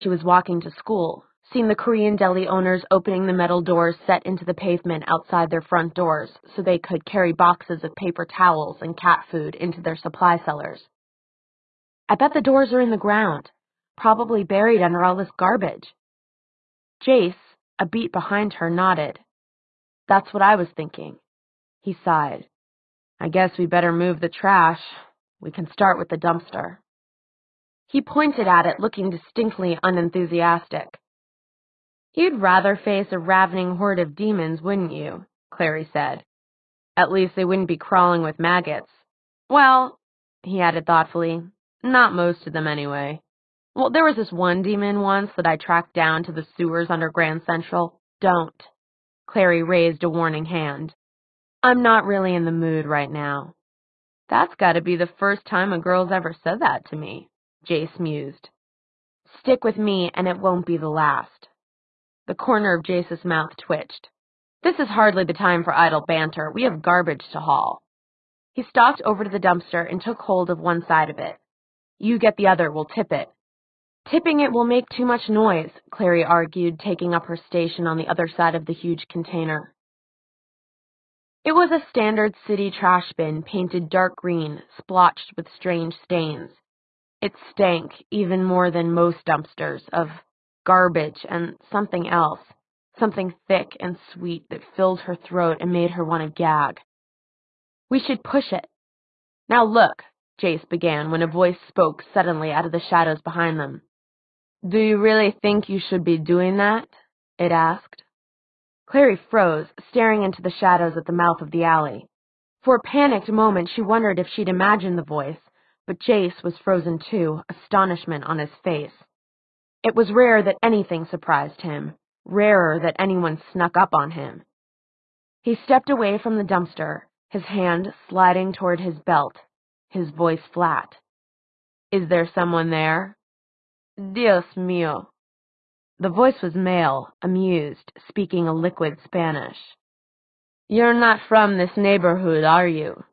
She was walking to school, seeing the Korean deli owners opening the metal doors set into the pavement outside their front doors so they could carry boxes of paper towels and cat food into their supply cellars. I bet the doors are in the ground, probably buried under all this garbage. Jace, a beat behind her, nodded. That's what I was thinking. He sighed. I guess we better move the trash. We can start with the dumpster. He pointed at it, looking distinctly unenthusiastic. You'd rather face a ravening horde of demons, wouldn't you? Clary said. At least they wouldn't be crawling with maggots. Well, he added thoughtfully, not most of them anyway. Well, there was this one demon once that I tracked down to the sewers under Grand Central. Don't. Clary raised a warning hand. I'm not really in the mood right now. That's got to be the first time a girl's ever said that to me, Jace mused. Stick with me and it won't be the last. The corner of Jace's mouth twitched. This is hardly the time for idle banter. We have garbage to haul. He stalked over to the dumpster and took hold of one side of it. You get the other, we'll tip it. Tipping it will make too much noise, Clary argued, taking up her station on the other side of the huge container. It was a standard city trash bin painted dark green, splotched with strange stains. It stank, even more than most dumpsters, of garbage and something else, something thick and sweet that filled her throat and made her want to gag. We should push it. Now look, Jace began when a voice spoke suddenly out of the shadows behind them. Do you really think you should be doing that? It asked. Clary froze, staring into the shadows at the mouth of the alley. For a panicked moment she wondered if she'd imagined the voice, but Jace was frozen too, astonishment on his face. It was rare that anything surprised him, rarer that anyone snuck up on him. He stepped away from the dumpster, his hand sliding toward his belt, his voice flat. Is there someone there? Dios mío. The voice was male, amused, speaking a liquid Spanish. You're not from this neighborhood, are you?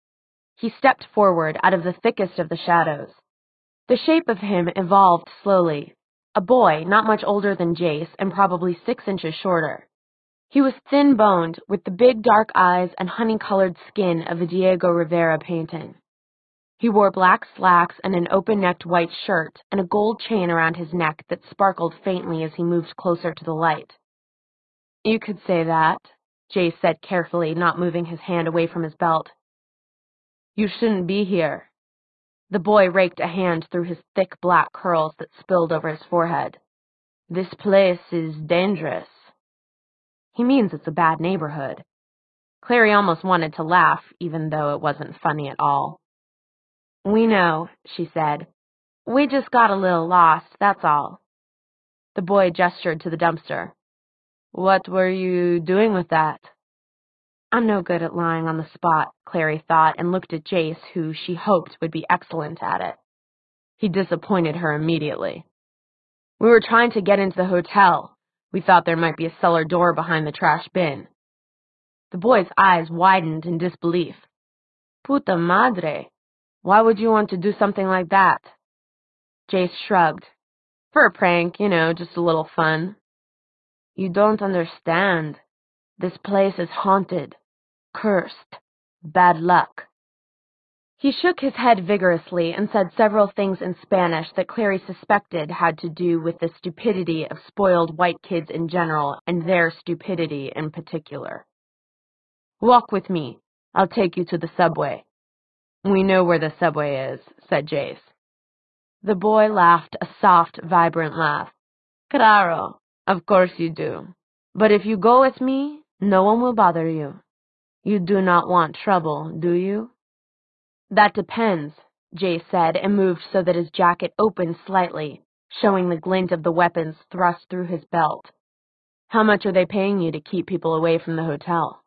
He stepped forward out of the thickest of the shadows. The shape of him evolved slowly. A boy, not much older than Jace, and probably 6 inches shorter. He was thin-boned, with the big dark eyes and honey-colored skin of a Diego Rivera painting. He wore black slacks and an open-necked white shirt and a gold chain around his neck that sparkled faintly as he moved closer to the light. You could say that, Jace said carefully, not moving his hand away from his belt. You shouldn't be here. The boy raked a hand through his thick black curls that spilled over his forehead. This place is dangerous. He means it's a bad neighborhood. Clary almost wanted to laugh, even though it wasn't funny at all. We know, she said. We just got a little lost, that's all. The boy gestured to the dumpster. What were you doing with that? I'm no good at lying on the spot, Clary thought, and looked at Jace, who she hoped would be excellent at it. He disappointed her immediately. We were trying to get into the hotel. We thought there might be a cellar door behind the trash bin. The boy's eyes widened in disbelief. Puta madre! Why would you want to do something like that? Jace shrugged. For a prank, just a little fun. You don't understand. This place is haunted. Cursed. Bad luck. He shook his head vigorously and said several things in Spanish that Clary suspected had to do with the stupidity of spoiled white kids in general and their stupidity in particular. Walk with me. I'll take you to the subway. We know where the subway is, said Jace. The boy laughed a soft, vibrant laugh. Claro, of course you do. But if you go with me, no one will bother you. You do not want trouble, do you? That depends, Jace said, and moved so that his jacket opened slightly, showing the glint of the weapons thrust through his belt. How much are they paying you to keep people away from the hotel?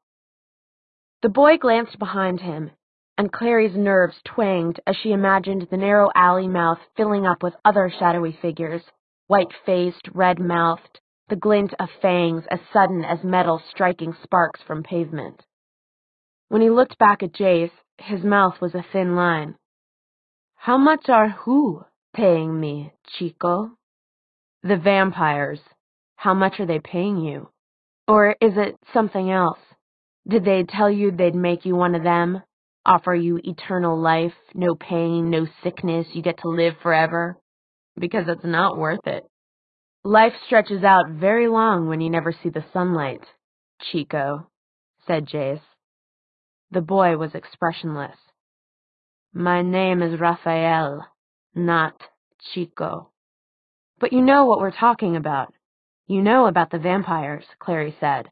The boy glanced behind him, and Clary's nerves twanged as she imagined the narrow alley mouth filling up with other shadowy figures, white-faced, red-mouthed, the glint of fangs as sudden as metal striking sparks from pavement. When he looked back at Jace, his mouth was a thin line. How much are who paying me, Chico? The vampires. How much are they paying you? Or is it something else? Did they tell you they'd make you one of them? Offer you eternal life, no pain, no sickness, you get to live forever? Because it's not worth it. Life stretches out very long when you never see the sunlight, Chico, said Jace. The boy was expressionless. My name is Raphael, not Chico. But you know what we're talking about. You know about the vampires, Clary said.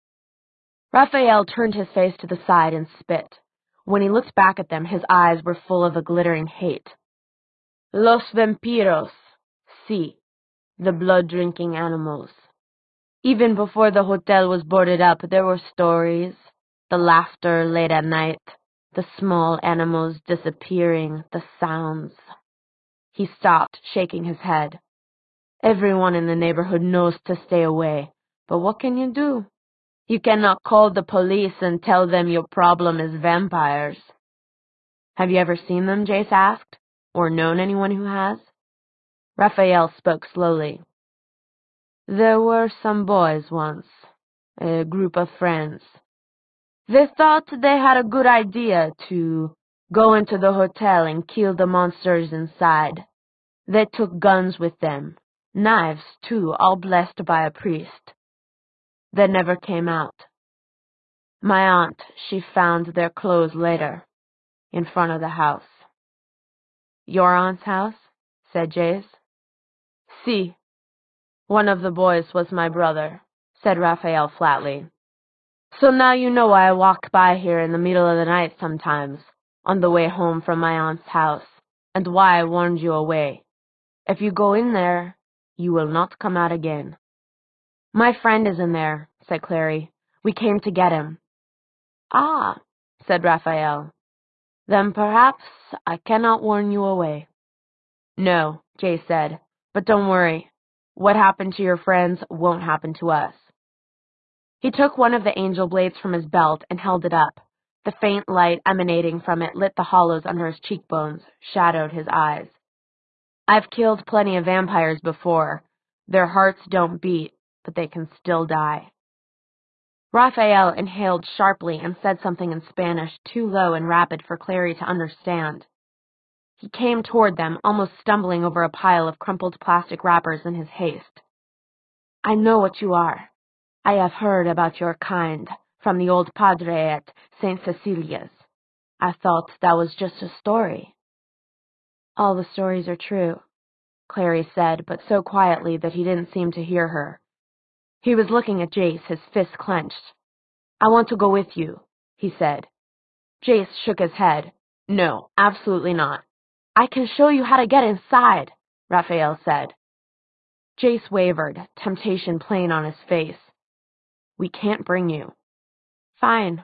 Raphael turned his face to the side and spit. When he looked back at them, his eyes were full of a glittering hate. Los vampiros, sí, the blood-drinking animals. Even before the hotel was boarded up, there were stories, the laughter late at night, the small animals disappearing, the sounds. He stopped, shaking his head. Everyone in the neighborhood knows to stay away, but what can you do? You cannot call the police and tell them your problem is vampires. Have you ever seen them, Jace asked, or known anyone who has? Raphael spoke slowly. There were some boys once, a group of friends. They thought they had a good idea to go into the hotel and kill the monsters inside. They took guns with them, knives too, all blessed by a priest. They never came out. My aunt, she found their clothes later, in front of the house. Your aunt's house? Said Jace. Si. One of the boys was my brother, said Raphael flatly. So now you know why I walk by here in the middle of the night sometimes, on the way home from my aunt's house, and why I warned you away. If you go in there, you will not come out again. My friend is in there, said Clary. We came to get him. Ah, said Raphael. Then perhaps I cannot warn you away. No, Jay said, but don't worry. What happened to your friends won't happen to us. He took one of the angel blades from his belt and held it up. The faint light emanating from it lit the hollows under his cheekbones, shadowed his eyes. I've killed plenty of vampires before. Their hearts don't beat, but they can still die. Raphael inhaled sharply and said something in Spanish too low and rapid for Clary to understand. He came toward them, almost stumbling over a pile of crumpled plastic wrappers in his haste. I know what you are. I have heard about your kind from the old padre at St. Cecilia's. I thought that was just a story. All the stories are true, Clary said, but so quietly that he didn't seem to hear her. He was looking at Jace, his fists clenched. I want to go with you, he said. Jace shook his head. No, absolutely not. I can show you how to get inside, Raphael said. Jace wavered, temptation plain on his face. We can't bring you. Fine.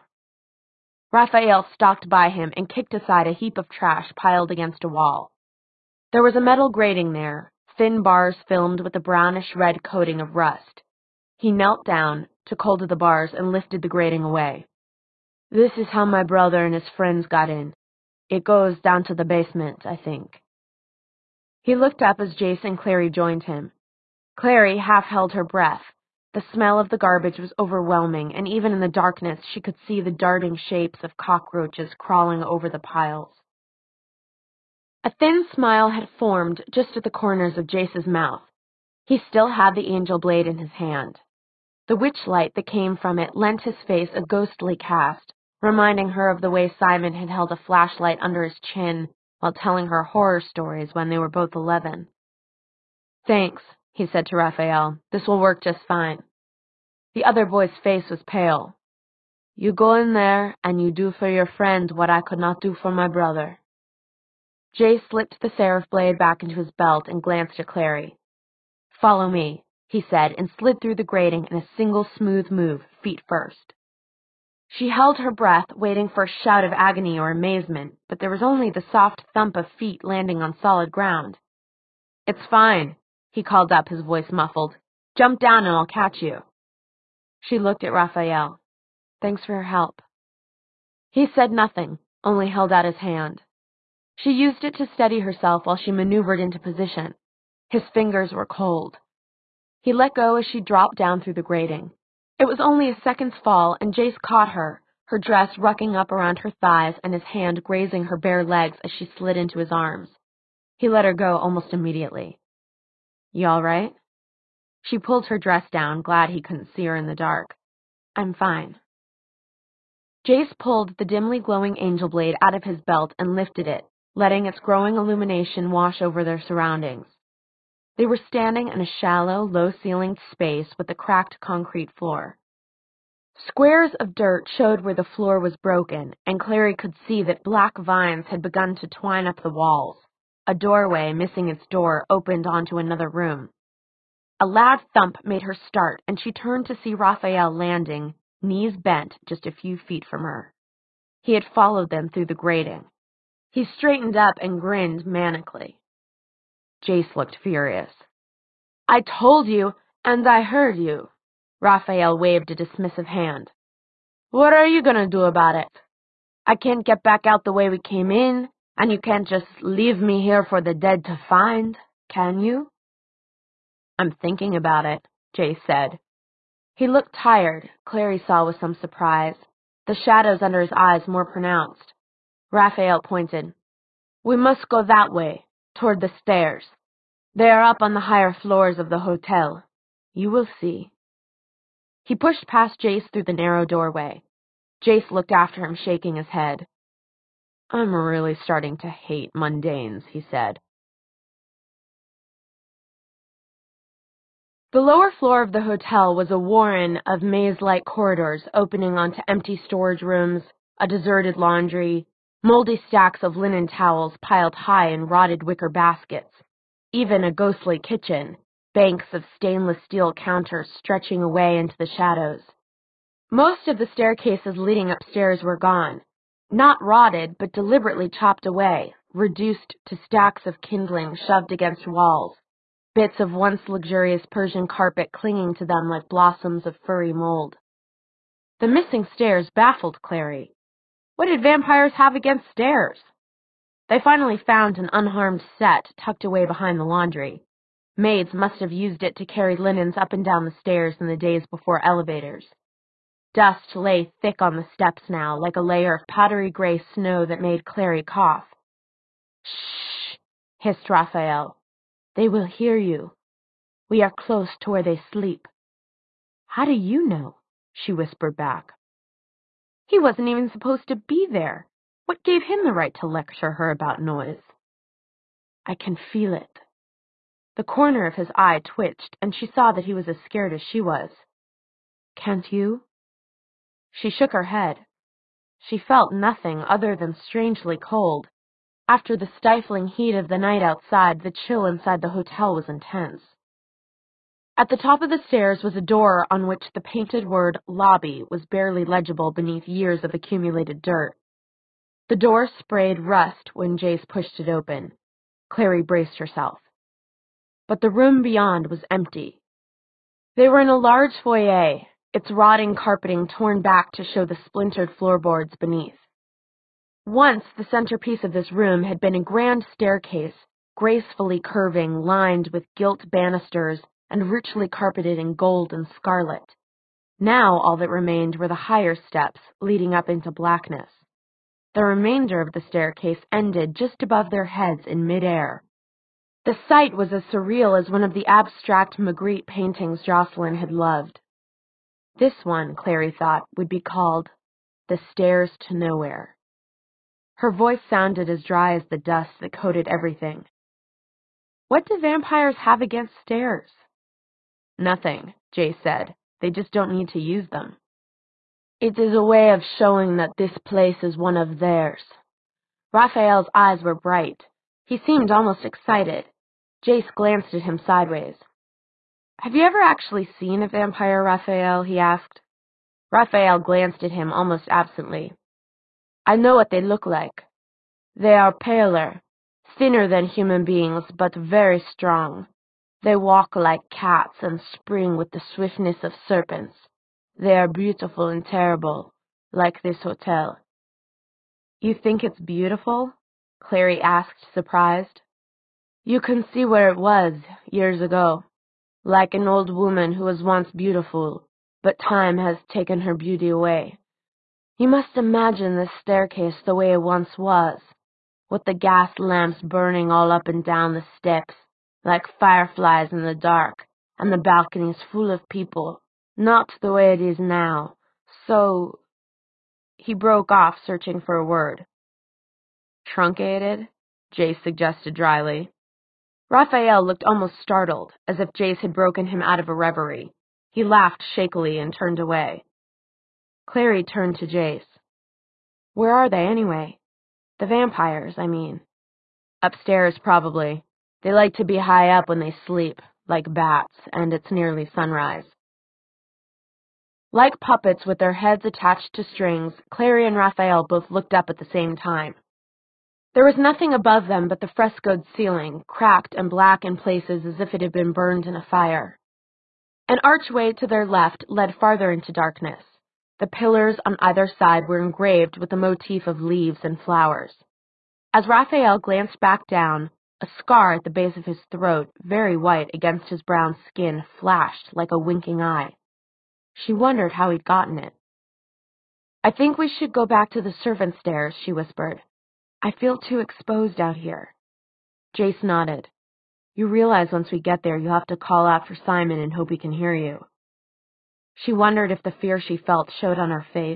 Raphael stalked by him and kicked aside a heap of trash piled against a wall. There was a metal grating there, thin bars filmed with a brownish-red coating of rust. He knelt down, took hold of the bars, and lifted the grating away. This is how my brother and his friends got in. It goes down to the basement, I think. He looked up as Jace and Clary joined him. Clary half held her breath. The smell of the garbage was overwhelming, and even in the darkness she could see the darting shapes of cockroaches crawling over the piles. A thin smile had formed just at the corners of Jace's mouth. He still had the angel blade in his hand. The witch light that came from it lent his face a ghostly cast, reminding her of the way Simon had held a flashlight under his chin while telling her horror stories when they were both 11. Thanks, he said to Raphael. This will work just fine. The other boy's face was pale. You go in there, and you do for your friend what I could not do for my brother. Jay slipped the seraph blade back into his belt and glanced at Clary. Follow me, he said, and slid through the grating in a single smooth move, feet first. She held her breath, waiting for a shout of agony or amazement, but there was only the soft thump of feet landing on solid ground. It's fine, he called up, his voice muffled. Jump down and I'll catch you. She looked at Raphael. Thanks for your help. He said nothing, only held out his hand. She used it to steady herself while she maneuvered into position. His fingers were cold. He let go as she dropped down through the grating. It was only a second's fall, and Jace caught her, her dress rucking up around her thighs and his hand grazing her bare legs as she slid into his arms. He let her go almost immediately. "You all right?" She pulled her dress down, glad he couldn't see her in the dark. "I'm fine." Jace pulled the dimly glowing angel blade out of his belt and lifted it, letting its growing illumination wash over their surroundings. They were standing in a shallow, low-ceilinged space with a cracked concrete floor. Squares of dirt showed where the floor was broken, and Clary could see that black vines had begun to twine up the walls. A doorway, missing its door, opened onto another room. A loud thump made her start, and she turned to see Raphael landing, knees bent, just a few feet from her. He had followed them through the grating. He straightened up and grinned manically. Jace looked furious. "I told you, and I heard you." Raphael waved a dismissive hand. "What are you gonna do about it? I can't get back out the way we came in, and you can't just leave me here for the dead to find, can you?" "I'm thinking about it," Jace said. He looked tired, Clary saw with some surprise, the shadows under his eyes more pronounced. Raphael pointed. "We must go that way, toward the stairs. They are up on the higher floors of the hotel. You will see." He pushed past Jace through the narrow doorway. Jace looked after him, shaking his head. "I'm really starting to hate mundanes," he said. The lower floor of the hotel was a warren of maze-like corridors opening onto empty storage rooms, a deserted laundry, moldy stacks of linen towels piled high in rotted wicker baskets, even a ghostly kitchen, banks of stainless steel counters stretching away into the shadows. Most of the staircases leading upstairs were gone, not rotted, but deliberately chopped away, reduced to stacks of kindling shoved against walls, bits of once luxurious Persian carpet clinging to them like blossoms of furry mold. The missing stairs baffled Clary. What did vampires have against stairs? They finally found an unharmed set tucked away behind the laundry. Maids must have used it to carry linens up and down the stairs in the days before elevators. Dust lay thick on the steps now, like a layer of powdery gray snow that made Clary cough. "Shh!" hissed Raphael. "They will hear you. We are close to where they sleep." "How do you know?" she whispered back. He wasn't even supposed to be there. What gave him the right to lecture her about noise? "I can feel it." The corner of his eye twitched, and she saw that he was as scared as she was. "Can't you?" She shook her head. She felt nothing other than strangely cold. After the stifling heat of the night outside, the chill inside the hotel was intense. At the top of the stairs was a door on which the painted word "lobby" was barely legible beneath years of accumulated dirt. The door sprayed rust when Jace pushed it open. Clary braced herself. But the room beyond was empty. They were in a large foyer, its rotting carpeting torn back to show the splintered floorboards beneath. Once the centerpiece of this room had been a grand staircase, gracefully curving, lined with gilt banisters and richly carpeted in gold and scarlet. Now all that remained were the higher steps leading up into blackness. The remainder of the staircase ended just above their heads in midair. The sight was as surreal as one of the abstract Magritte paintings Jocelyn had loved. This one, Clary thought, would be called The Stairs to Nowhere. Her voice sounded as dry as the dust that coated everything. "What do vampires have against stairs?" "Nothing," Jace said. "They just don't need to use them." "It is a way of showing that this place is one of theirs." Raphael's eyes were bright. He seemed almost excited. Jace glanced at him sideways. "Have you ever actually seen a vampire, Raphael?" he asked. Raphael glanced at him almost absently. "I know what they look like. They are paler, thinner than human beings, but very strong. They walk like cats and spring with the swiftness of serpents. They are beautiful and terrible, like this hotel." "You think it's beautiful?" Clary asked, surprised. "You can see where it was, years ago." like an old woman who was once beautiful, but time has taken her beauty away. You must imagine this staircase the way it once was, with the gas lamps burning all up and down the steps, like fireflies in the dark, and the balconies full of people, not the way it is now. So... He broke off, searching for a word. Truncated? Jace suggested dryly. Raphael looked almost startled, as if Jace had broken him out of a reverie. He laughed shakily and turned away. Clary turned to Jace. Where are they, anyway? The vampires, I mean. Upstairs, probably. They like to be high up when they sleep, like bats, and it's nearly sunrise. Like puppets with their heads attached to strings, Clary and Raphael both looked up at the same time. There was nothing above them but the frescoed ceiling, cracked and black in places as if it had been burned in a fire. An archway to their left led farther into darkness. The pillars on either side were engraved with a motif of leaves and flowers. As Raphael glanced back down, a scar at the base of his throat, very white against his brown skin, flashed like a winking eye. She wondered how he'd gotten it. I think we should go back to the servants' stairs, she whispered. I feel too exposed out here. Jace nodded. You realize once we get there you'll have to call out for Simon and hope he can hear you. She wondered if the fear she felt showed on her face.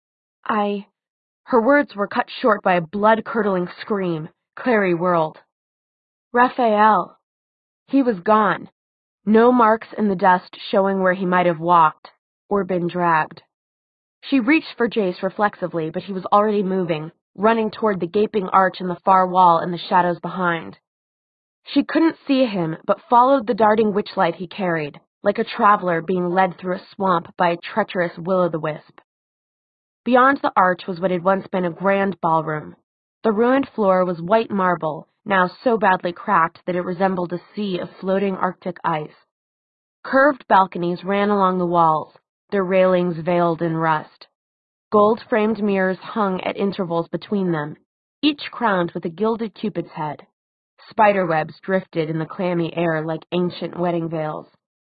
Her words were cut short by a blood-curdling scream. Clary whirled. Raphael. He was gone. No marks in the dust showing where he might have walked, or been dragged. She reached for Jace reflexively, but he was already moving, running toward the gaping arch in the far wall and the shadows behind. She couldn't see him, but followed the darting witchlight he carried, like a traveler being led through a swamp by a treacherous will-o'-the-wisp. Beyond the arch was what had once been a grand ballroom. The ruined floor was white marble, now so badly cracked that it resembled a sea of floating Arctic ice. Curved balconies ran along the walls, their railings veiled in rust. Gold-framed mirrors hung at intervals between them, each crowned with a gilded Cupid's head. Spiderwebs drifted in the clammy air like ancient wedding veils.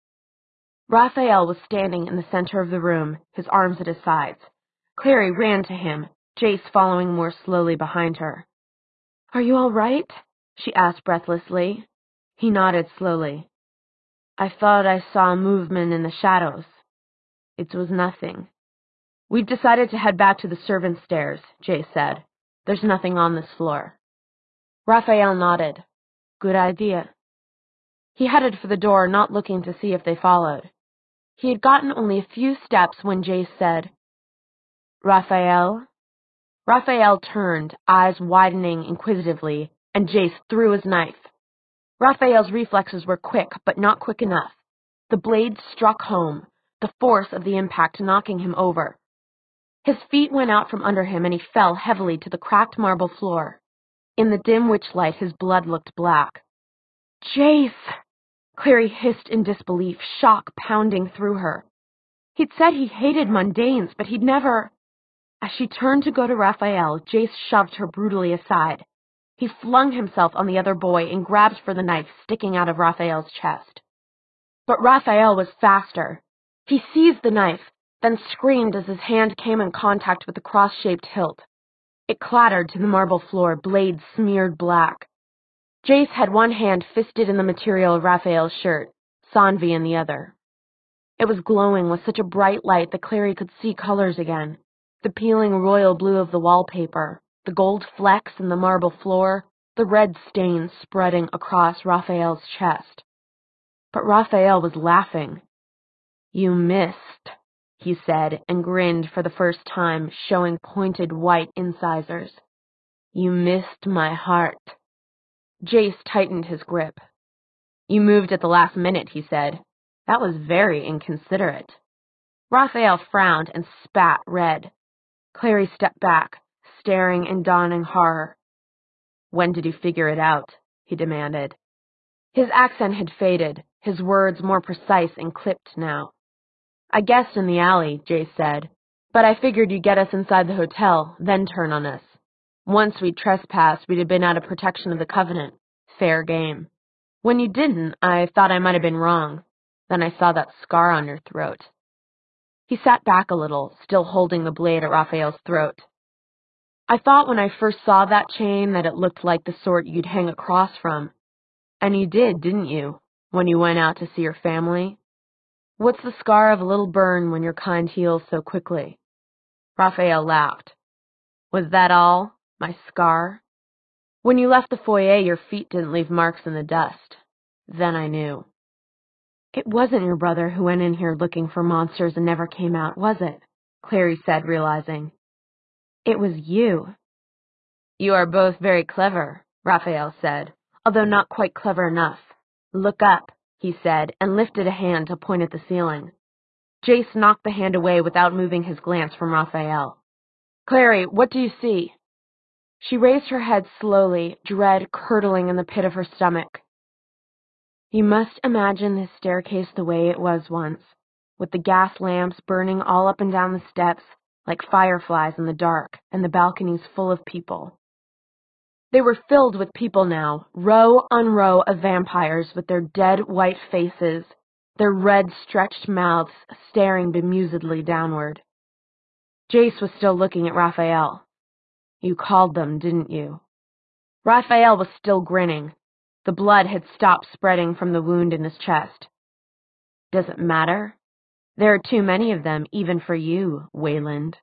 Raphael was standing in the center of the room, his arms at his sides. Clary ran to him, Jace following more slowly behind her. Are you all right? She asked breathlessly. He nodded slowly. I thought I saw a movement in the shadows. It was nothing. We've decided to head back to the servants' stairs, Jace said. There's nothing on this floor. Raphael nodded. Good idea. He headed for the door, not looking to see if they followed. He had gotten only a few steps when Jace said, Raphael? Raphael turned, eyes widening inquisitively, and Jace threw his knife. Raphael's reflexes were quick, but not quick enough. The blade struck home, the force of the impact knocking him over. His feet went out from under him and he fell heavily to the cracked marble floor. In the dim witchlight, his blood looked black. Jace! Clary hissed in disbelief, shock pounding through her. He'd said he hated mundanes, but he'd never... As she turned to go to Raphael, Jace shoved her brutally aside. He flung himself on the other boy and grabbed for the knife sticking out of Raphael's chest. But Raphael was faster. He seized the knife, then screamed as his hand came in contact with the cross-shaped hilt. It clattered to the marble floor, blade smeared black. Jace had one hand fisted in the material of Raphael's shirt, Sanvi in the other. It was glowing with such a bright light that Clary could see colors again. The peeling royal blue of the wallpaper, the gold flecks in the marble floor, the red stains spreading across Raphael's chest. But Raphael was laughing. You missed, he said, and grinned for the first time, showing pointed white incisors. You missed my heart. Jace tightened his grip. You moved at the last minute, he said. That was very inconsiderate. Raphael frowned and spat red. Clary stepped back, staring in dawning horror. When did you figure it out? He demanded. His accent had faded, his words more precise and clipped now. I guessed in the alley, Jace said, but I figured you'd get us inside the hotel, then turn on us. Once we'd trespassed, we'd have been out of protection of the Covenant. Fair game. When you didn't, I thought I might have been wrong. Then I saw that scar on your throat. He sat back a little, still holding the blade at Raphael's throat. I thought when I first saw that chain that it looked like the sort you'd hang a cross from. And you did, didn't you, when you went out to see your family? What's the scar of a little burn when your kind heals so quickly? Raphael laughed. Was that all? My scar? When you left the foyer, your feet didn't leave marks in the dust. Then I knew. It wasn't your brother who went in here looking for monsters and never came out, was it? Clary said, realizing. It was you. You are both very clever, Raphael said, although not quite clever enough. Look up, he said, and lifted a hand to point at the ceiling. Jace knocked the hand away without moving his glance from Raphael. Clary, what do you see? She raised her head slowly, dread curdling in the pit of her stomach. You must imagine this staircase the way it was once, with the gas lamps burning all up and down the steps, like fireflies in the dark, and the balconies full of people. They were filled with people now, row on row of vampires with their dead white faces, their red stretched mouths staring bemusedly downward. Jace was still looking at Raphael. You called them, didn't you? Raphael was still grinning. The blood had stopped spreading from the wound in his chest. Does it matter? There are too many of them, even for you, Wayland.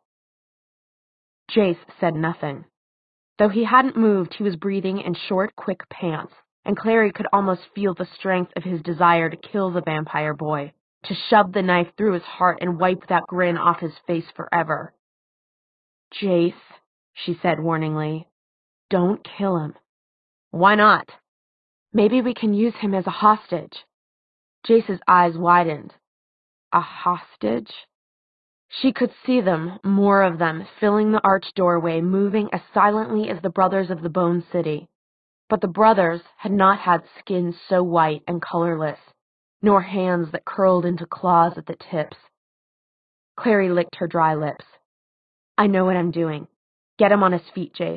Jace said nothing. Though he hadn't moved, he was breathing in short, quick pants, and Clary could almost feel the strength of his desire to kill the vampire boy, to shove the knife through his heart and wipe that grin off his face forever. Jace, she said warningly, don't kill him. Why not? Maybe we can use him as a hostage. Jace's eyes widened. A hostage? She could see them, more of them, filling the arched doorway, moving as silently as the brothers of the Bone City. But the brothers had not had skin so white and colorless, nor hands that curled into claws at the tips. Clary licked her dry lips. I know what I'm doing. Get him on his feet, Jace.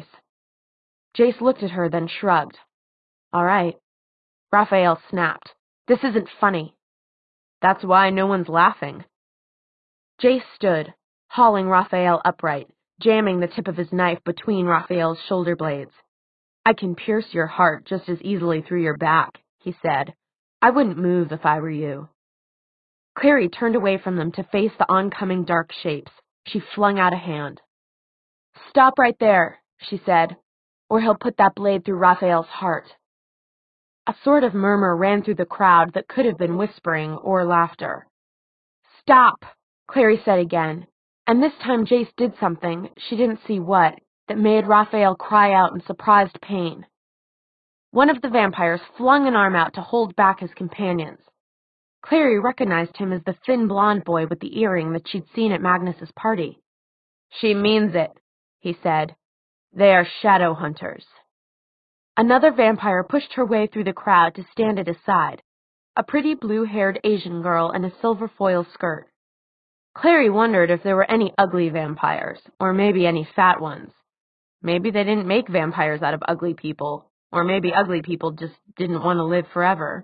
Jace looked at her, then shrugged. All right. Raphael snapped. This isn't funny. That's why no one's laughing. Jace stood, hauling Raphael upright, jamming the tip of his knife between Raphael's shoulder blades. I can pierce your heart just as easily through your back, he said. I wouldn't move if I were you. Clary turned away from them to face the oncoming dark shapes. She flung out a hand. Stop right there, she said, or he'll put that blade through Raphael's heart. A sort of murmur ran through the crowd that could have been whispering or laughter. Stop, Clary said again, and this time Jace did something, she didn't see what, that made Raphael cry out in surprised pain. One of the vampires flung an arm out to hold back his companions. Clary recognized him as the thin blonde boy with the earring that she'd seen at Magnus's party. She means it, he said. They are shadow hunters. Another vampire pushed her way through the crowd to stand at his side, a pretty blue-haired Asian girl in a silver foil skirt. Clary wondered if there were any ugly vampires, or maybe any fat ones. Maybe they didn't make vampires out of ugly people, or maybe ugly people just didn't want to live forever.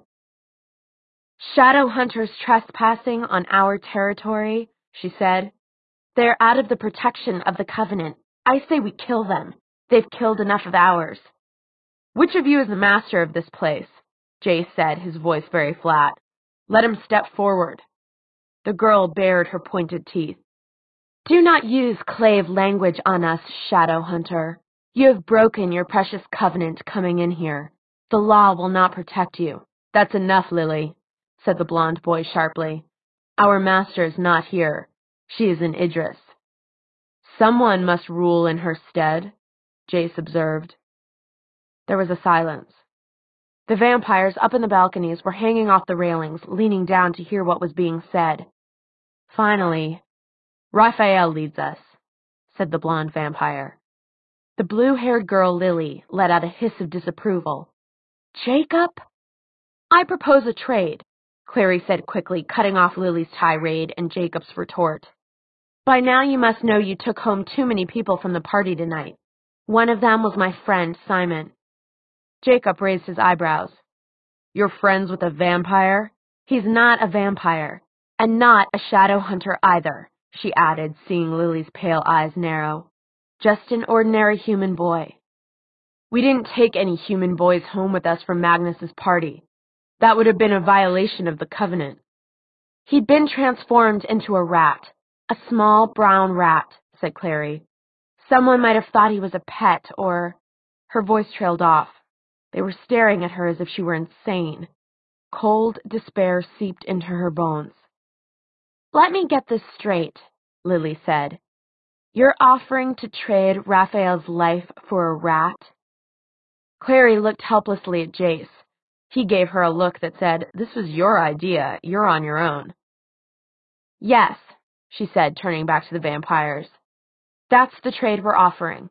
Shadow hunters trespassing on our territory, she said. They're out of the protection of the Covenant. I say we kill them. They've killed enough of ours. Which of you is the master of this place? Jace said, his voice very flat. Let him step forward. The girl bared her pointed teeth. Do not use clave language on us, Shadow Hunter. You have broken your precious covenant coming in here. The law will not protect you. That's enough, Lily, said the blonde boy sharply. Our master is not here. She is in Idris. Someone must rule in her stead, Jace observed. There was a silence. The vampires up in the balconies were hanging off the railings, leaning down to hear what was being said. Finally, Raphael leads us, said the blonde vampire. The blue-haired girl, Lily, let out a hiss of disapproval. Jacob? I propose a trade, Clary said quickly, cutting off Lily's tirade and Jacob's retort. By now you must know you took home too many people from the party tonight. One of them was my friend, Simon. Jacob raised his eyebrows. You're friends with a vampire? He's not a vampire, and not a shadow hunter either, she added, seeing Lily's pale eyes narrow. Just an ordinary human boy. We didn't take any human boys home with us from Magnus's party. That would have been a violation of the covenant. He'd been transformed into a rat, a small brown rat, said Clary. Someone might have thought he was a pet, or... Her voice trailed off. They were staring at her as if she were insane. Cold despair seeped into her bones. Let me get this straight, Lily said. You're offering to trade Raphael's life for a rat? Clary looked helplessly at Jace. He gave her a look that said, This was your idea. You're on your own. Yes, she said, turning back to the vampires. That's the trade we're offering.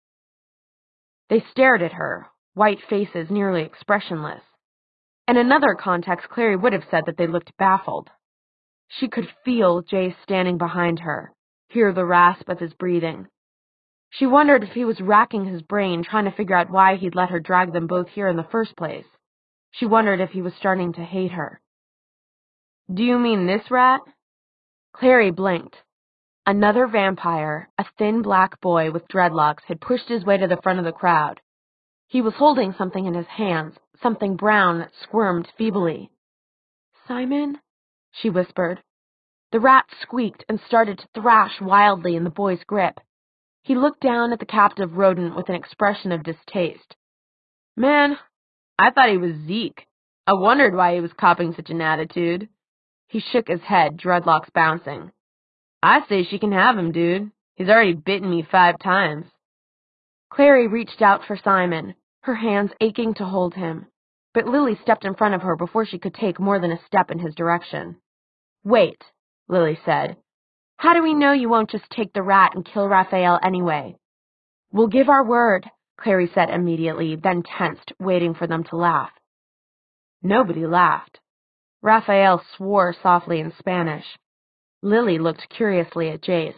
They stared at her, white faces nearly expressionless. In another context, Clary would have said that they looked baffled. She could feel Jace standing behind her, hear the rasp of his breathing. She wondered if he was racking his brain, trying to figure out why he'd let her drag them both here in the first place. She wondered if he was starting to hate her. Do you mean this rat? Clary blinked. Another vampire, a thin black boy with dreadlocks, had pushed his way to the front of the crowd. He was holding something in his hands, something brown that squirmed feebly. Simon? She whispered. The rat squeaked and started to thrash wildly in the boy's grip. He looked down at the captive rodent with an expression of distaste. Man, I thought he was Zeke. I wondered why he was copping such an attitude. He shook his head, dreadlocks bouncing. I say she can have him, dude. He's already bitten me 5 times. Clary reached out for Simon, her hands aching to hold him, but Lily stepped in front of her before she could take more than a step in his direction. Wait, Lily said. How do we know you won't just take the rat and kill Raphael anyway? We'll give our word, Clary said immediately, then tensed, waiting for them to laugh. Nobody laughed. Raphael swore softly in Spanish. Lily looked curiously at Jace.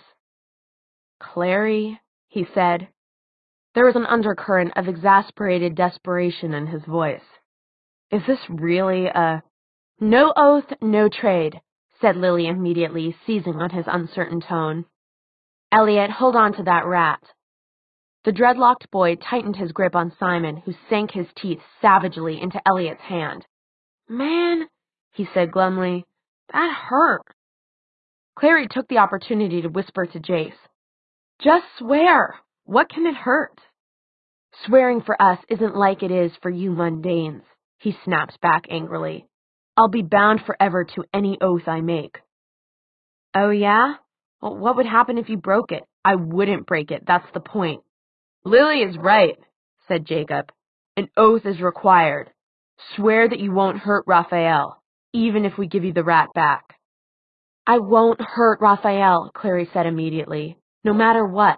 Clary, he said. There was an undercurrent of exasperated desperation in his voice. Is this really a... No oath, no trade, said Lily immediately, seizing on his uncertain tone. Elliot, hold on to that rat. The dreadlocked boy tightened his grip on Simon, who sank his teeth savagely into Elliot's hand. Man, he said glumly, that hurt. Clary took the opportunity to whisper to Jace. Just swear. What can it hurt? Swearing for us isn't like it is for you mundanes, he snapped back angrily. I'll be bound forever to any oath I make. Oh, yeah? Well, what would happen if you broke it? I wouldn't break it, that's the point. Lily is right, said Jacob. An oath is required. Swear that you won't hurt Raphael, even if we give you the rat back. I won't hurt Raphael, Clary said immediately, no matter what.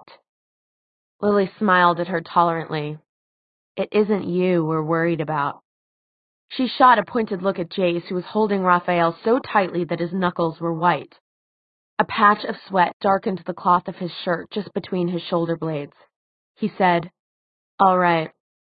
Lily smiled at her tolerantly. It isn't you we're worried about. She shot a pointed look at Jace, who was holding Raphael so tightly that his knuckles were white. A patch of sweat darkened the cloth of his shirt just between his shoulder blades. He said, All right.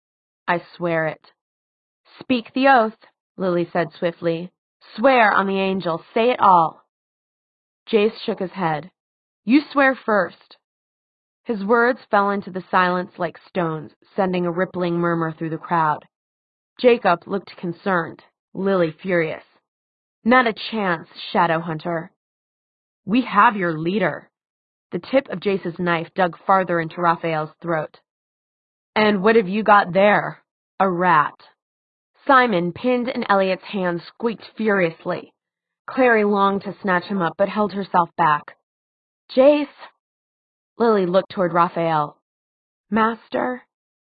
I swear it. Speak the oath, Lily said swiftly. Swear on the angel. Say it all. Jace shook his head. You swear first. His words fell into the silence like stones, sending a rippling murmur through the crowd. Jacob looked concerned, Lily furious. Not a chance, Shadow Hunter. We have your leader. The tip of Jace's knife dug farther into Raphael's throat. And what have you got there? A rat. Simon, pinned in Elliot's hands, squeaked furiously. Clary longed to snatch him up, but held herself back. Jace! Lily looked toward Raphael. Master?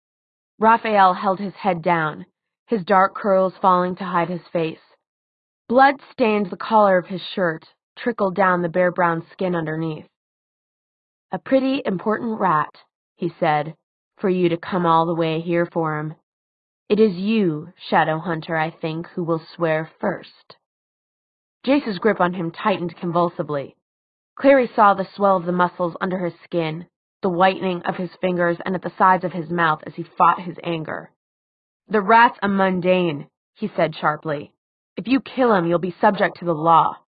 Raphael held his head down, his dark curls falling to hide his face. Blood stained the collar of his shirt, trickled down the bare brown skin underneath. A pretty important rat, he said, for you to come all the way here for him. It is you, Shadow Hunter, I think, who will swear first. Jace's grip on him tightened convulsively. Clary saw the swell of the muscles under his skin, the whitening of his fingers, and at the sides of his mouth as he fought his anger. The rat's a mundane, he said sharply. If you kill him, you'll be subject to the law.